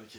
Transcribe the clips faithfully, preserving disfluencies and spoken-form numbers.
Ok.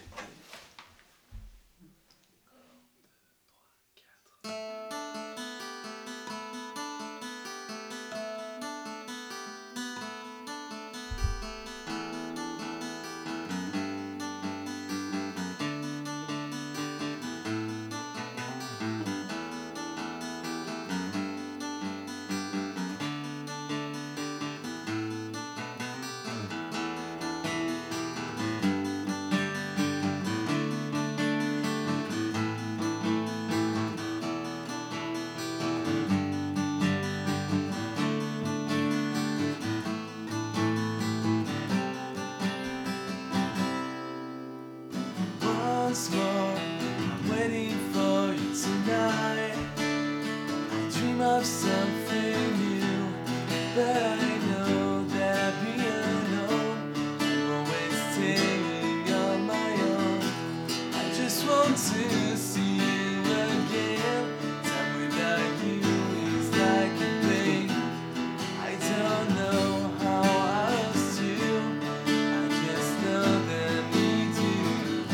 Once more, I'm waiting for you tonight. I dream of something new, but I know that being alone, I'm always staying on my own. I just want to see you again. Time without you is like a pain. I don't know how else to. I just know that we do.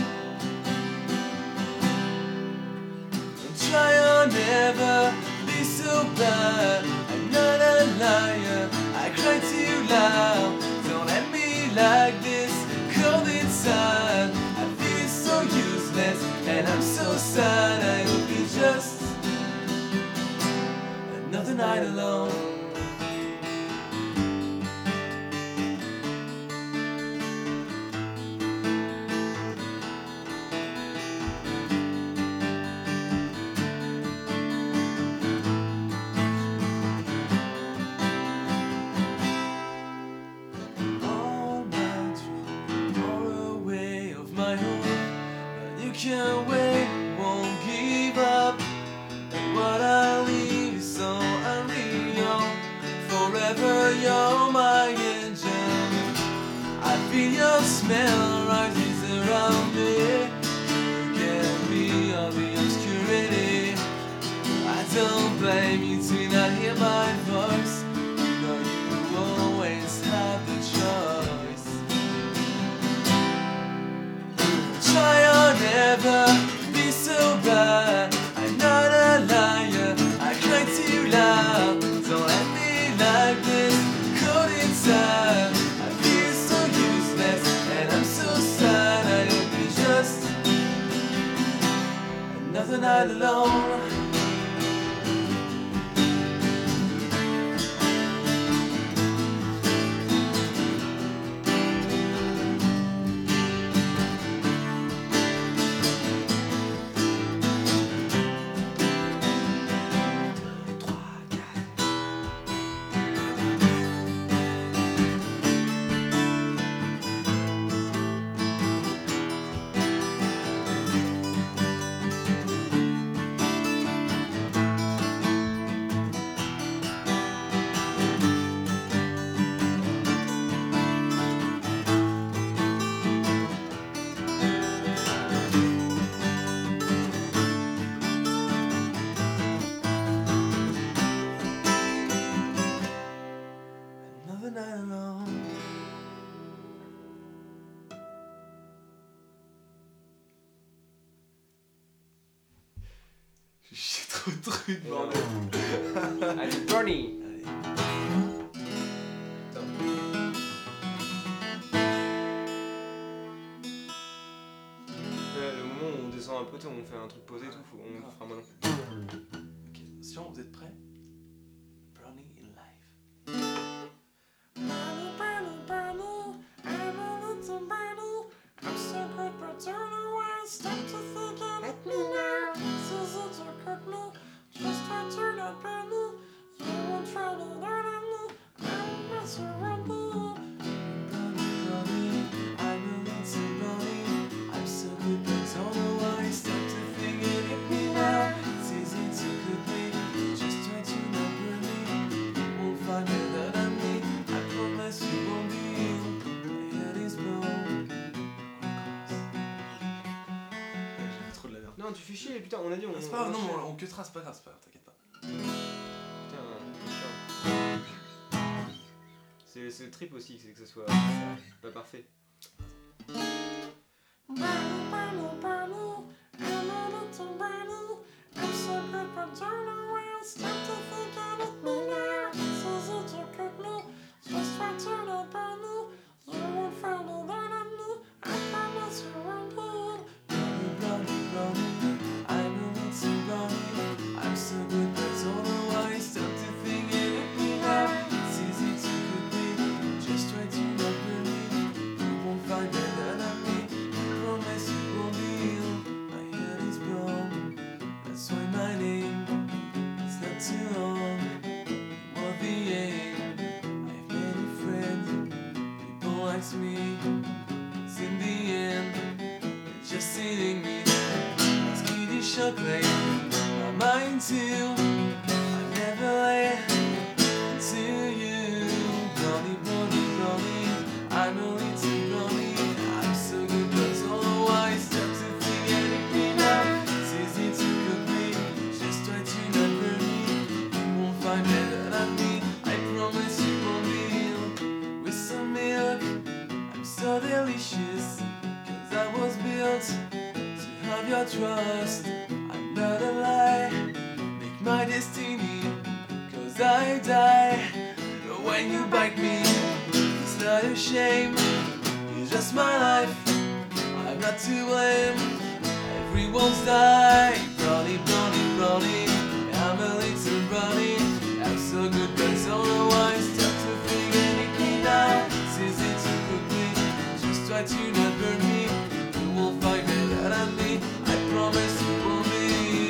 Try or never be so bad. I'm not a liar. I cry too loud. Don't let me like this. Cold inside. I feel so useless and I'm so sad. I hope it's just another night alone. Can't wait, won't give up. And what I leave is so unreal. Forever you're my angel. I feel your smell rises around me. You get me of the obscurity. I don't blame you to not hear my voice. You know you always have the choice. Try or never be so bad. I'm not a liar. I cry too loud. Don't let me like this. Cold inside. I feel so useless and I'm so sad. I hope it's just another night alone. Another night alone. J'ai trop de trucs, bordel. Allez, Bernie. Allez. Euh, le moment où on descend un peu, on fait un truc posé et tout, faut, on fera maintenant. Ok, attention, vous êtes prêts? Brownie in life. I'm so good, but don't know why I stop to think at me now. It's easy to cut me, just try to not burn me. You won't try to learn on me, I'm not surrounded. Brownie, brownie, I'm a little brownie. I'm so good, but don't know why I stop to think it hit me now. It's easy to cut me, just try to not burn me. You won't find better than me, I promise you won't be ill. My head is blown. J'ai fait trop de la merde. Non, tu fais chier, putain, on a dit on. Ah, c'est pas grave, on non, enchaîne. on, on cuttera, c'est pas grave, c'est pas grave, t'inquiète pas. Putain, c'est chiant. C'est, c'est le trip aussi, c'est que ce soit pas parfait. Bye. just hitting me. It's kitty chocolate, my mind too. I never lay to you. Brownie, brownie, brownie, I'm a little brownie. I'm so good, but otherwise, stop to forgetting me now. It's easy to cook me, just try to not burn me. You won't find better than me, I promise you won't be. With some milk, I'm so delicious, cause I was built to have your trust. I'm not a lie, make my destiny, cause I die when you bite me. It's not a shame, it's just my life, I'm not to blame. Everyone's dying, brownie, brownie, brownie. I'm a little brownie, I'm so good but otherwise. Stop to forgetting me now, it's easy to cook me, just try to not burn me. You won't find better than me, I promise you will be.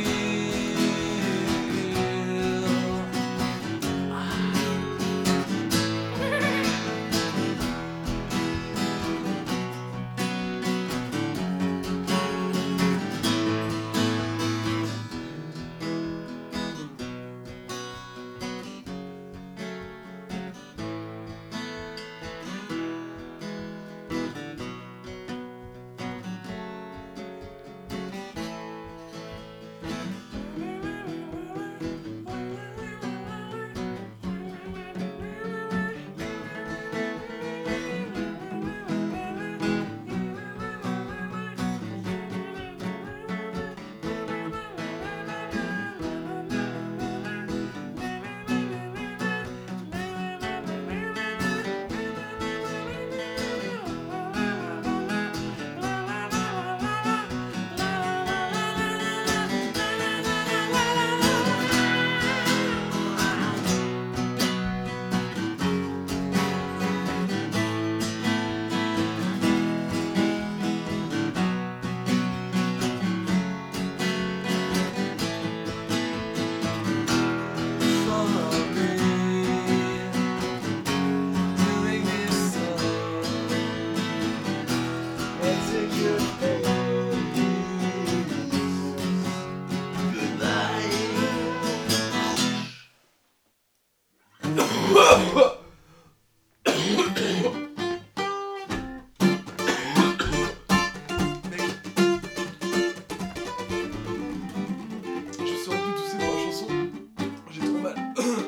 Je suis rendu tousser pour la chanson. J'ai trop mal.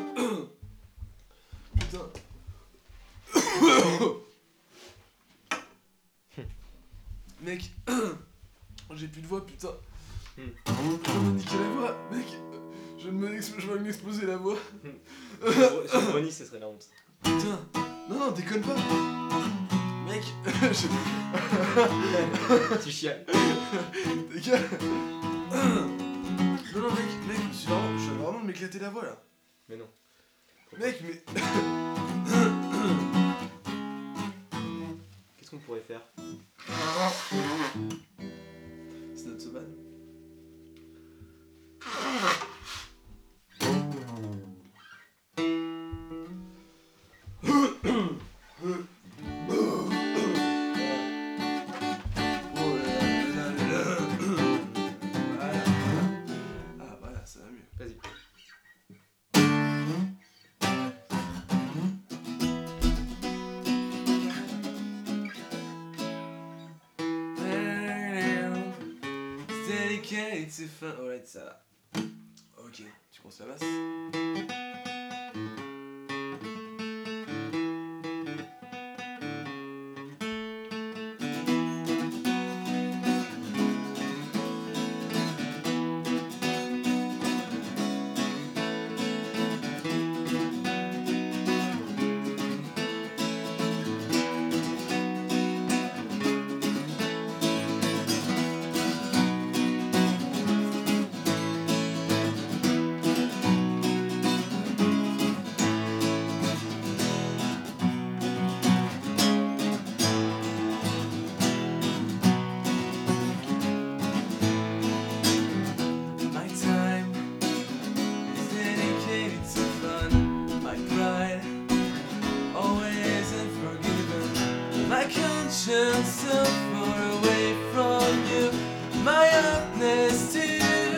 Putain. Mec, j'ai plus de voix, putain. Je vais me niquer la voix, mec. Je vais me je vais m'exploser la voix. Sur Ronnie, ce serait la honte. Putain. Non, non, déconne pas. Mec, j'ai... Tu chiales. Les gars. Non, non, mec, mec, je suis vraiment, je suis vraiment de m'éclater la voix là. Mais non. Mec, mais. Qu'est-ce qu'on pourrait faire? C'est notre soban. Ah voilà, ça va mieux. Vas-y. Dedicated to fun. Alright, ça va. Ok, tu commences la basse. darkness too.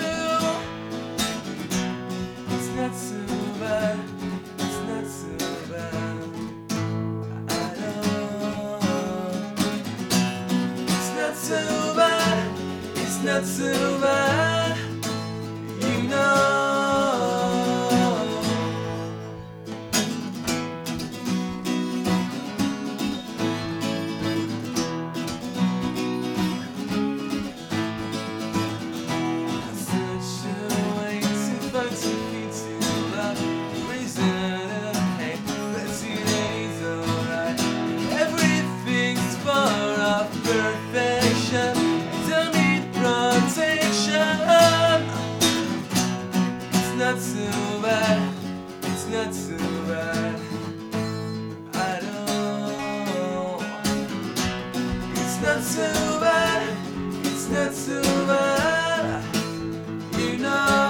It's not so bad, it's not so bad at all. It's not so bad, it's not so bad, you know. Not so bad, it's not so bad at all. It's not so bad, it's not so bad, you know.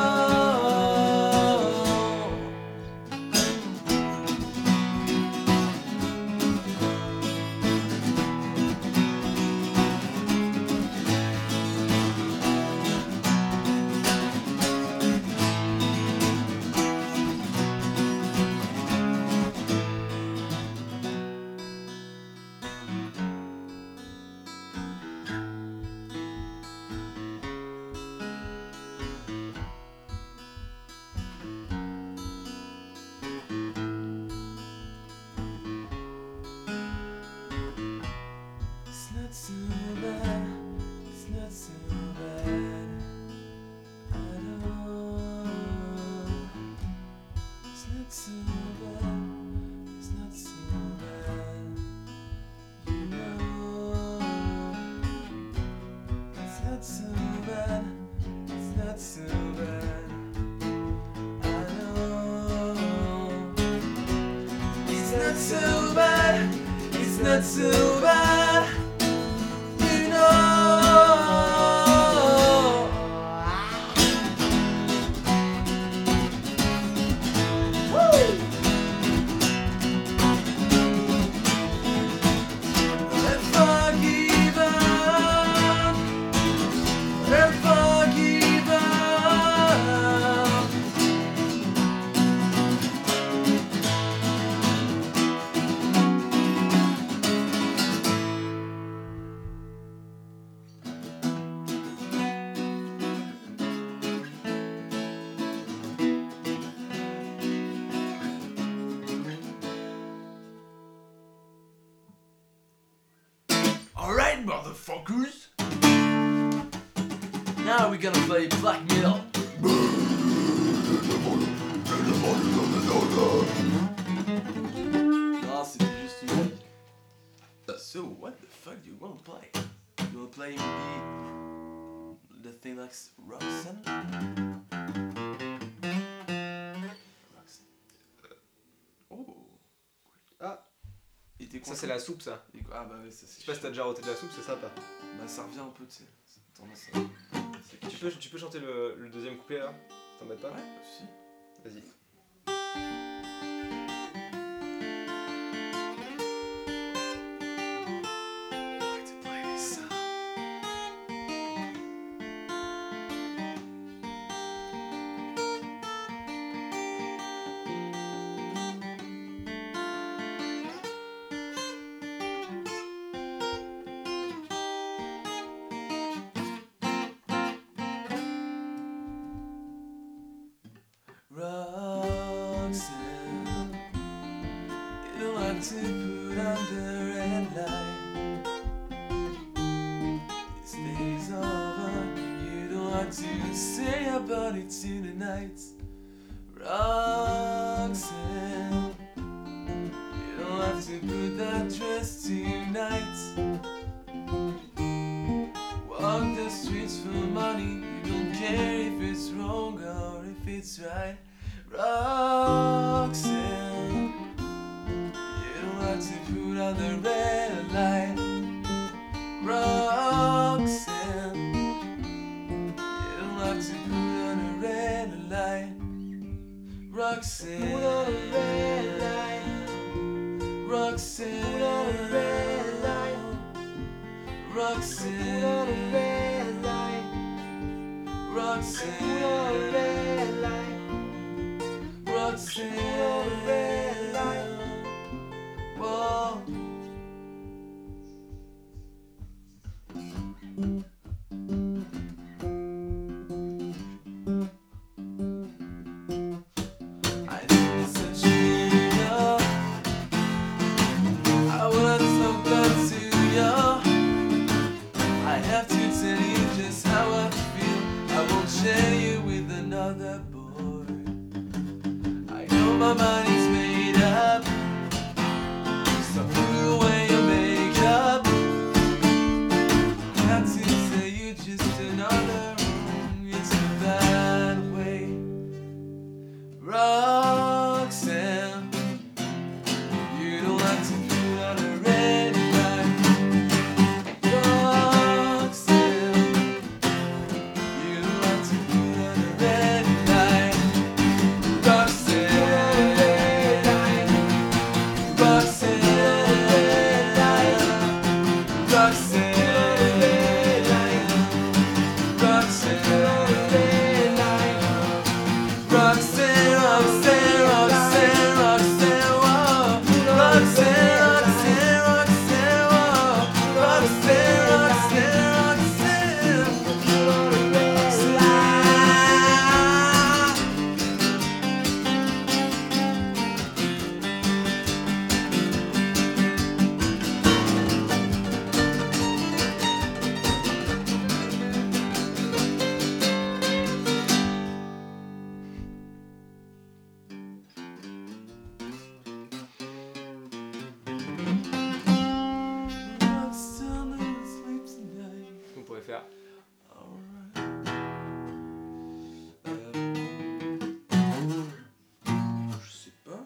It's not so bad, it's not so bad at all. It's not so bad, it's not so bad, you know. It's not so bad, it's not so bad at all. It's not so bad, it's not so bad, you know. Woo! And forgiven, and forgiven. Alright, motherfuckers! Now we're gonna play black metal. Ah, c'était juste une. So, what the fuck do you wanna play? You wanna play maybe the thing like Roxanne? Roxanne. Oh! Ah, Et t'es ça content? c'est la soupe ça. Et quoi? Ah bah oui, ça c'est. Je sais pas si t'as déjà roté de la soupe, c'est sympa. Bah ça revient un peu, tu sais. Ça a tendance à. c'est Tu peux, tu peux chanter le, le deuxième couplet là? Ça t'embête pas? Ouais, pas de soucis. Vas-y. Arrête de play ça. Roxanne, you don't have to put on the red light. This day's over, you don't have to say about it tonight. Roxanne, you don't have to put that dress tonight. Walk the streets for money, you don't care if it's wrong or if it's right. Roxanne, you don't have to put on the red light. Roxanne, you don't have to put on the red light. Roxanne, put on the red light. Roxanne, put on the red light. Roxanne, put on the red light. Roxanne, red light. Roxanne, red light. whoa. I need such a hero. I was so good to you. I have to tell you just how I feel. I won't share you with another boy. I know my mind is made up, so put away your makeup. I have to tell you just another room. It's a bad way. Roxanne, you don't have to put on a red light. Roxanne, you don't have to put on a red light. Roxanne, Roxanne, Roxanne, Roxanne. Roxanne, Roxanne, Roxanne, Roxanne, whoa. Roxanne, Roxanne, Roxanne, whoa. Roxanne, Roxanne, Roxanne, Roxanne. Roxanne sleeps tonight. On pourrait faire. Alright. Je sais pas.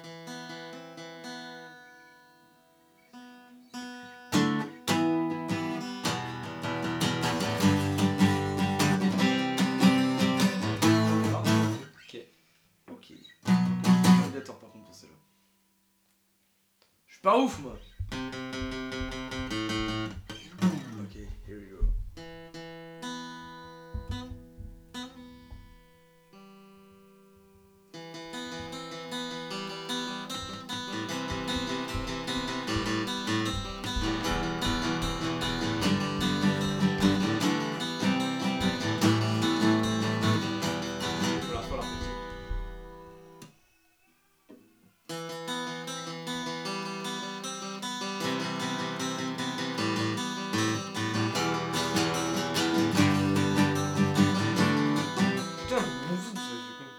Ok. Ok. Obligatoire par contre pour celle-là. Je suis pas ouf moi. Ok, here we go. Voilà, voilà. Putain, bon zoom, ça, je suis con.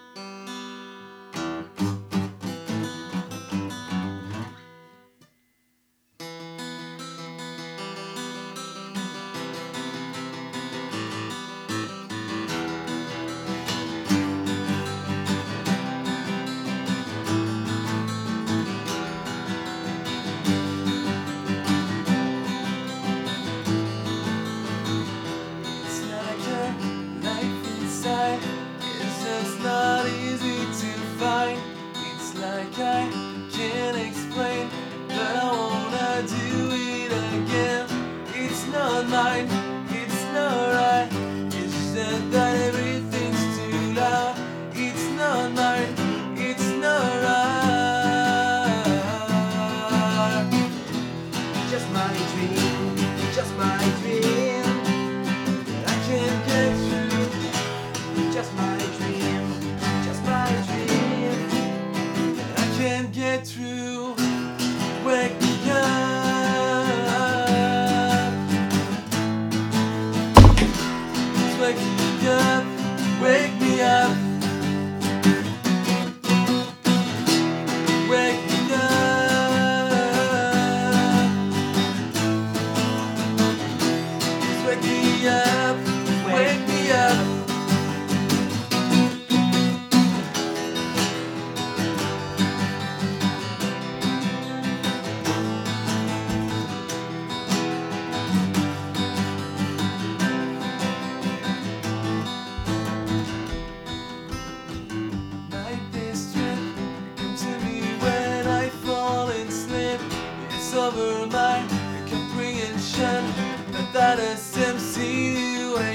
It's like a life inside is just not easy to find. It's like I can't explain, but I wanna do it again. It's not mine, it's not right. It's just that everything's too loud. It's not mine, it's not right. Just my dream, just my dream. I can't get through. Just my dream, just my dream. I can't get through. Wake me up. Wake me up. Wake me up. Wake me up. Wake me up. Wake me up. My best friend, come to me when I fall and slip. It's over my comprehension, but that is seems to you.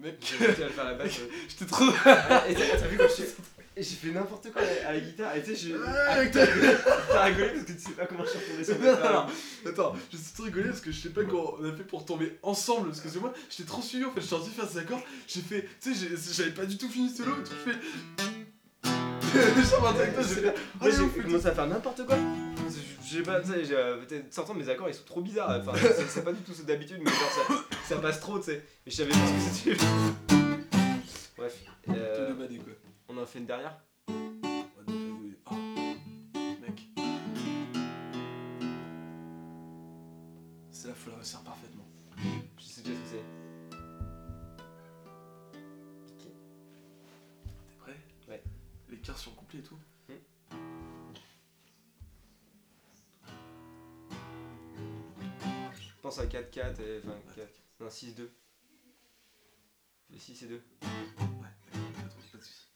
Mec, J'ai réussi à le faire à la basse. euh. j'étais trop. Et t'as t'as vu quand je suis- et j'ai fait n'importe quoi à la guitare et tu sais j'ai Ouais, t'as t'as rigolé parce que tu sais pas comment je suis retourné sur Non, le non, non. Attends, je suis trop rigolé parce que je sais pas comment on a fait pour tomber ensemble. Parce que c'est moi, j'étais trop suivi en fait. Je suis sorti faire ces accords. J'ai fait, tu sais, j'ai- j'avais pas du tout fini solo. Et tout, je fais. Je suis avec toi, j'ai fait. Moi Allez, on j'ai fait commencé à faire n'importe quoi. Je sais pas, tu sais, j'ai, euh, peut-être sortant mes accords ils sont trop bizarres. Enfin, c'est c'est pas du tout ceux d'habitude, mais genre ça, ça passe trop, tu sais. Et je savais pas ce que c'était. Bref, tout euh, de bader quoi. on en fait une dernière. On va te faire rigoler. Oh, mec. C'est là, faut la réussir parfaitement. Je sais déjà ce que c'est. T'es prêt? Ouais. Les quarts sont complets et tout. Je pense à quatre quatre et enfin quatre. Non, six deux. Le six et deux. Ouais, d'accord, pas de- pas de soucis.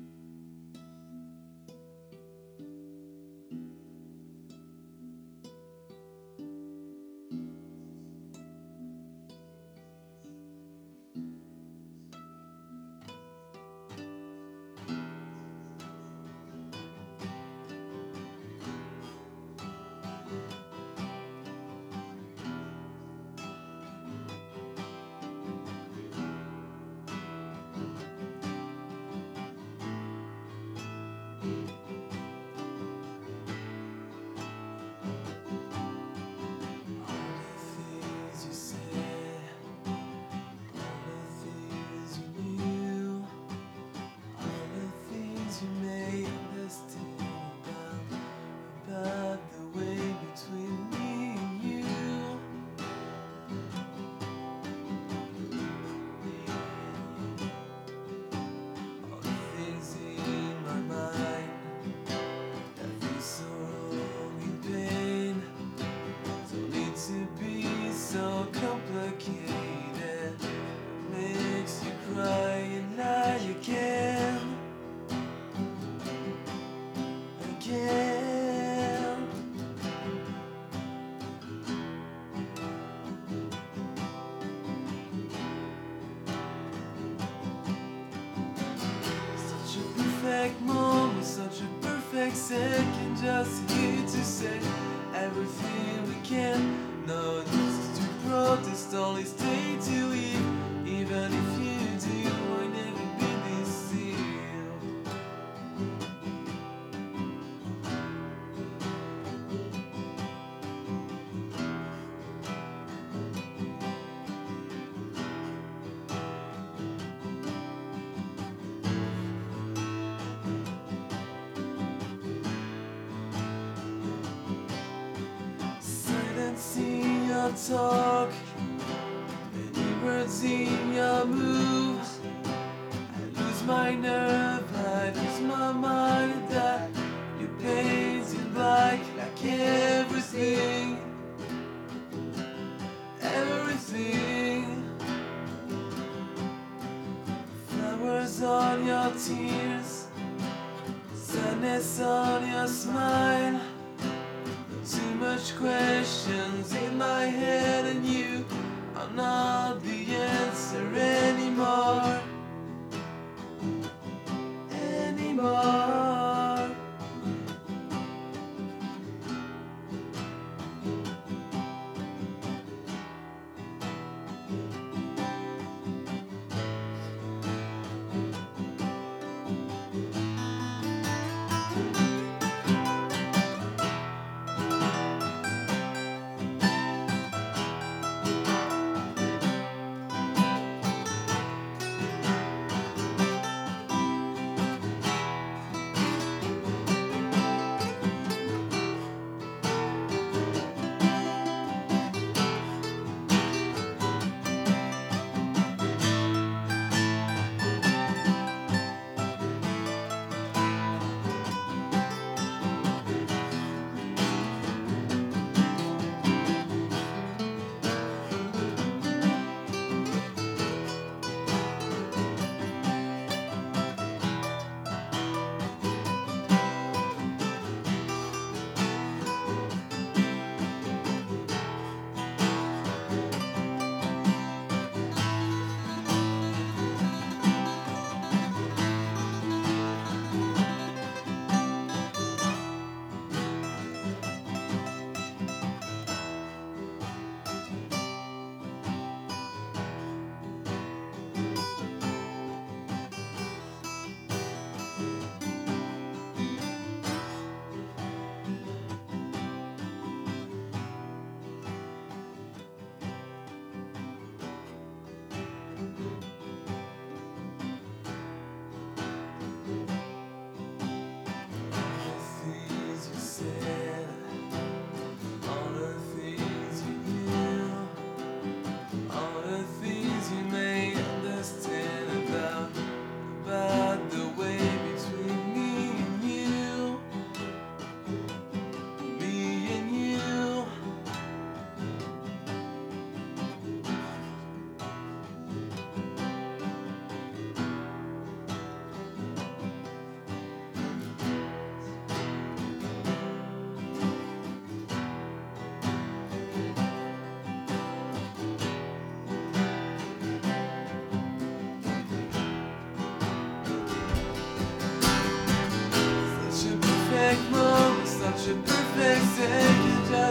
Perfect moment, such a perfect second, just here to say everything we can. No reasons to protest, only stay to leave. Even if you do, I'll never be deceived. Silence in your talk, many words in your moves. I lose my nerve, I lose my mind. That you painted black, like everything, everything. Flowers on your tears, sadness on your smile. Too much questions in my head, and you are not the answer anymore. Anymore.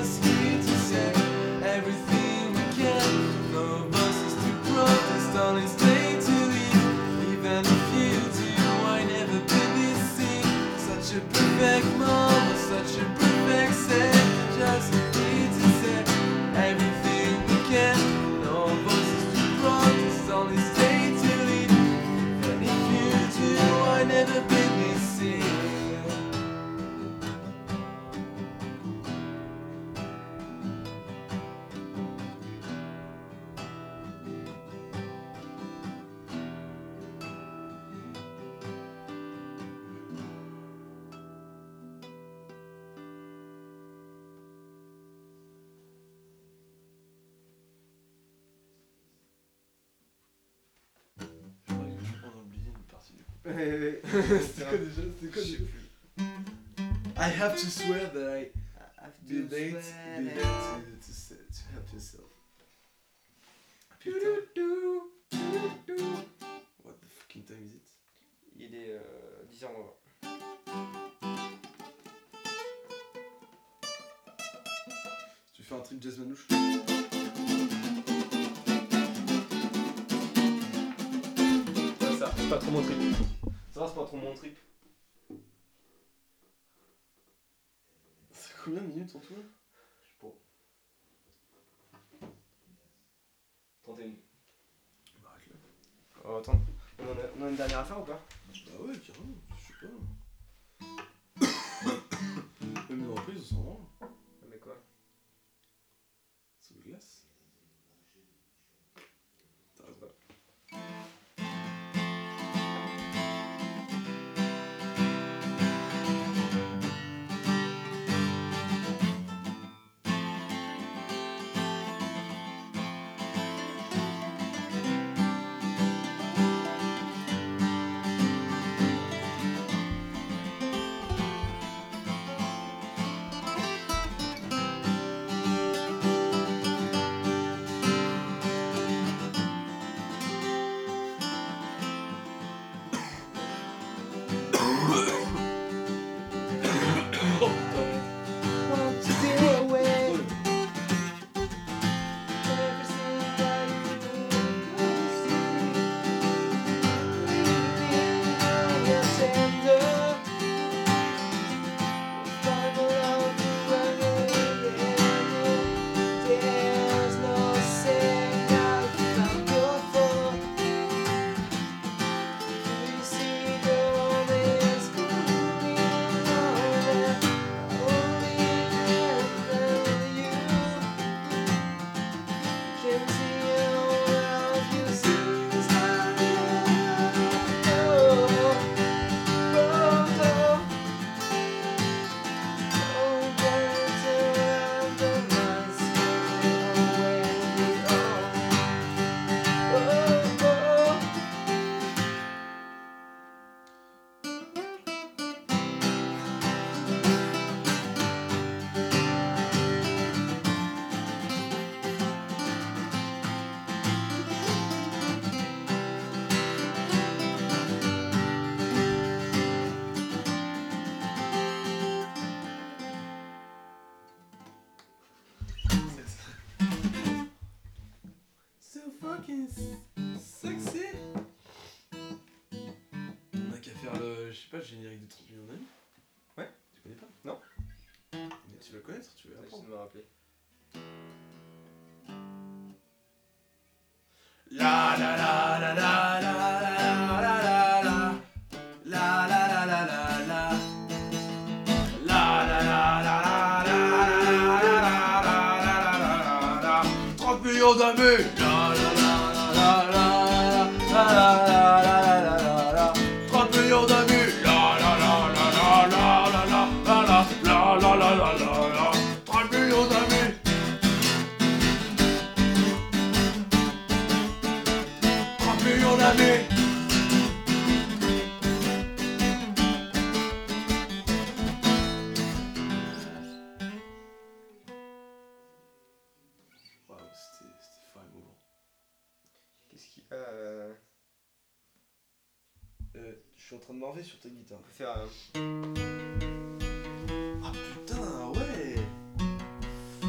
just need to say everything we can. No voices to protest, only stay to leave. Even if you do, I never been this scene. Such a perfect moment, such a perfect set. Just need to say everything we can. No voices to protest, only stay to leave. Even if you do, I never been this scene. Je crois que on a oublié une partie du coup. C'était quoi déjà C'était quoi Je sais déjà plus. I have to swear that I To be date, swear be that- date to, to, say- to help yourself. Putain, what the fucking time is it? Il est euh, dix heures moins Tu fais un trip jazz manouche? vingt. Ça, c'est pas trop mon trip. Ça va, c'est pas trop mon trip. C'est combien de minutes en tout là? Je sais pas. trente et un. Bah arrête là. Oh, attends. On en, a, on a une dernière affaire ou pas? Bah ouais, carrément, je sais pas. Même une reprise, on s'en rend. Mais quoi? C'est de glace. T'as raison. Want to stay away. Everything that you do, you're tender. Find the love wherever. There's no saying how I'm good for. You see the romance coming over. Only you can see all of you see the sky. Oh, oh, oh. Oh, birds around the lights away. Oh, oh, oh. So fucking sexy. On a qu'à faire le, je sais pas, le générique de trente millions d'amis. Ouais. Tu connais pas? Non. Mais tu vas connaître, tu vas J'essaie apprendre. de me rappeler. La la la la la la la la la la. La la la la la la. La la la la la la la la la la la. trente millions d'amis. La la la la la la la la la la la. trente millions d'amis. La la la la la la la la la la la la la la la. trente millions d'amis. trente millions d'amis. Waouh, c'était c'était fort émouvant. Qu'est-ce qu'il y a euh, Euh, je suis en train de m'enlever sur ta guitare. On peut faire. euh, Ah putain, ouais.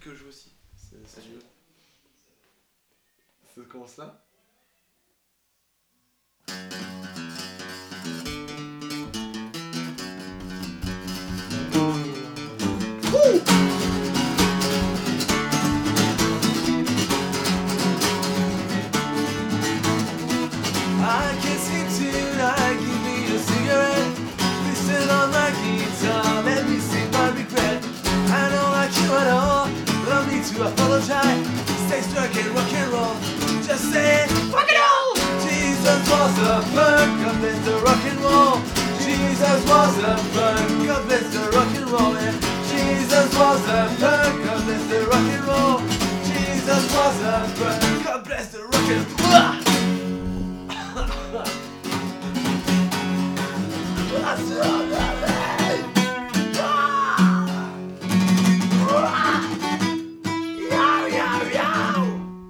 que je veux aussi. C'est si Vas-y. tu veux. Ça commence là. I can't sleep tonight, give me a cigarette. Listen on my guitar, let me sing my regret. I don't like you at all, no need to apologize. Stay stuck in rock and roll, just say fuck it all. Jesus was a punk, God bless the rock and roll. Jesus was a punk, God bless the rock and roll. Yeah. Jesus was a punk, God bless the rock and roll. Jesus was a punk, God bless the rock and roll. What's wrong with me? Yow, yow, yow.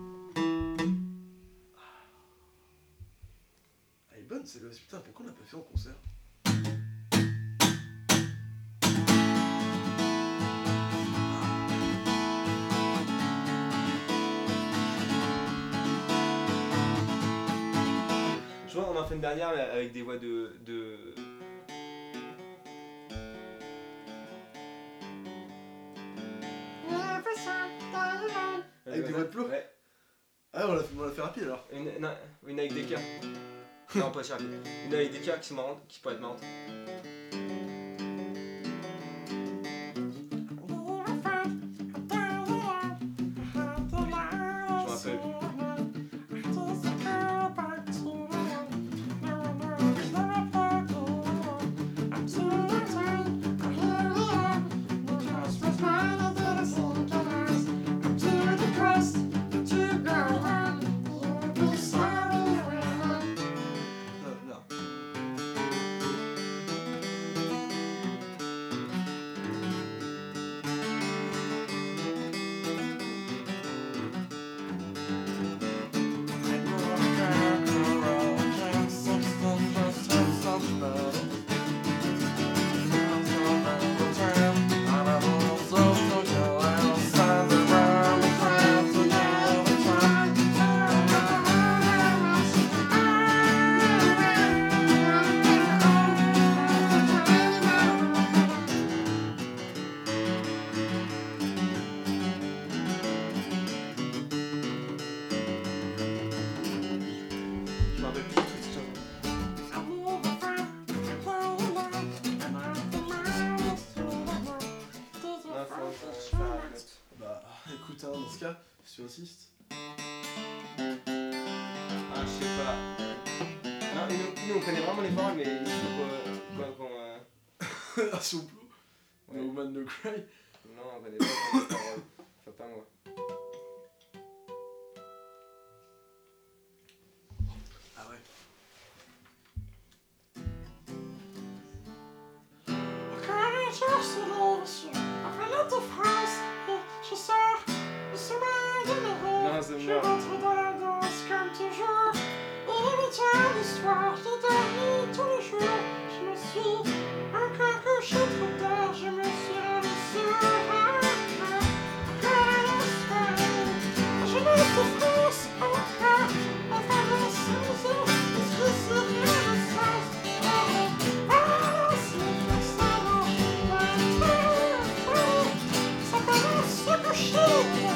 Elle est bonne celle-là. Putain, pourquoi on l'a pas fait en concert? Je vois, on en fait une dernière mais avec des voix de. de... Avec des voix de plomb? Ouais. Ah, on l'a fait, on l'a fait rapide alors. Une, non, une avec des cas. Non, pas si rapide. Une avec des cas qui sont marrantes, qui pourraient être marrantes. Je m'en rappelle. Non, non. Je me rappelle plus du tout de cette chanson. Non, faut faut faire la note. Bah, écoute, hein, dans ce cas, si tu insistes. Ah, je sais pas. Non, nous, nous, on connaît vraiment les paroles, mais il faut qu'on. qu'on- qu'on, euh, Version Plo. Ouais. No Man No Cry. Non, on connaît pas vraiment les paroles. Enfin, pas moi. Ah ouais. Non, c'est Je mort. rentre dans la danse comme toujours. Il est tard le soir, j'ai dormi tous les jours. Je me suis encore couché trop tard, je me suis rendu sur un plan. Encore le soir, je me suis France encore. Enfin, le sens, est-ce que c'est rien le sens? Oh, ah, c'est ça, non, ça commence à coucher.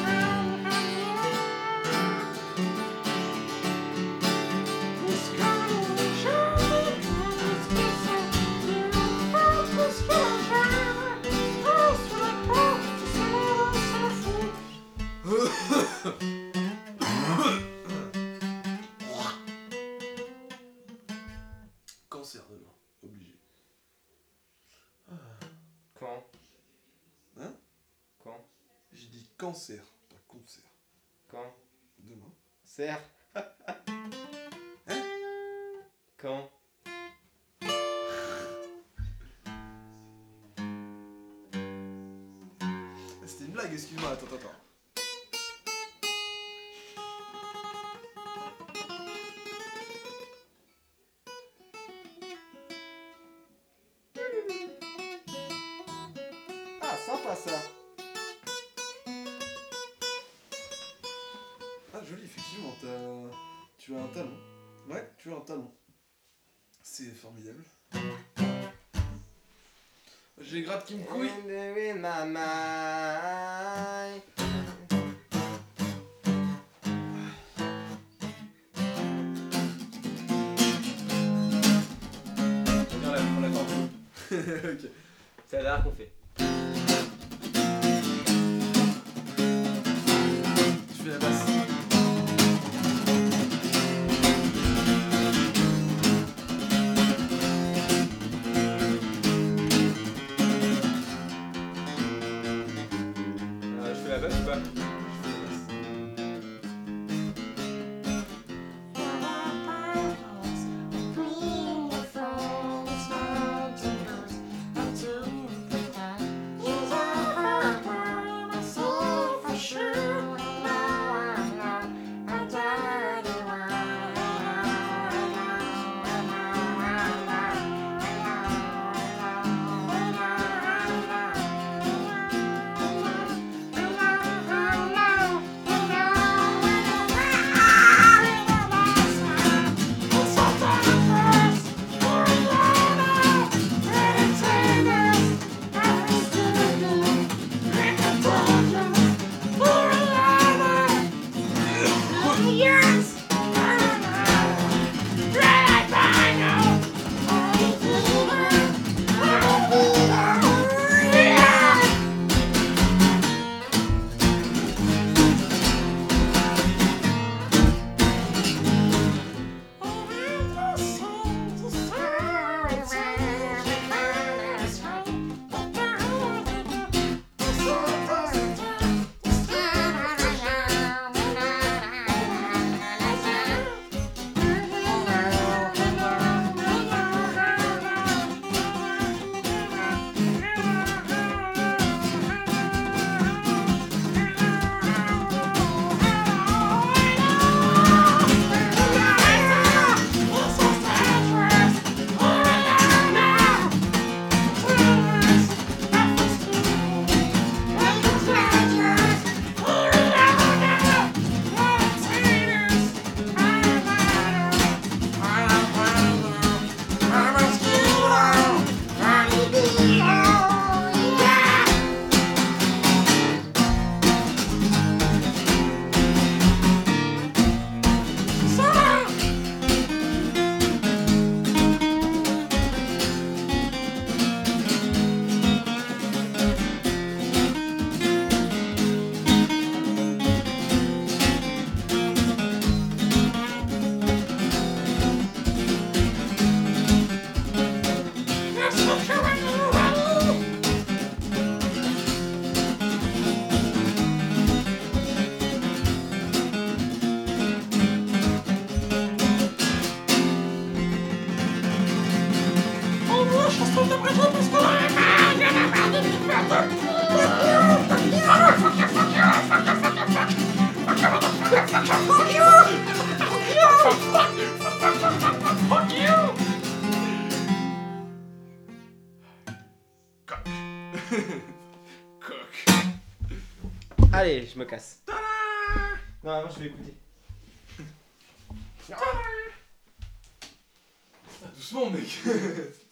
Cancer demain, obligé. Quand Hein? Quand J'ai dit cancer, pas concert. Quand Demain. Serre. Quand C'était une blague, excuse-moi, attends, attends, attends. Ah, sympa ça. quand t'as... tu as un talent. Ouais, tu as un talent. C'est formidable. J'ai les grattes qui me couillent. In my mind. On l'a- on l'attend. Ok. C'est la dernière qu'on fait. Tu fais la basse. Euh, je fais la basse ou pas? Coq. Allez, je me casse. Non, moi je vais écouter. Doucement, mec.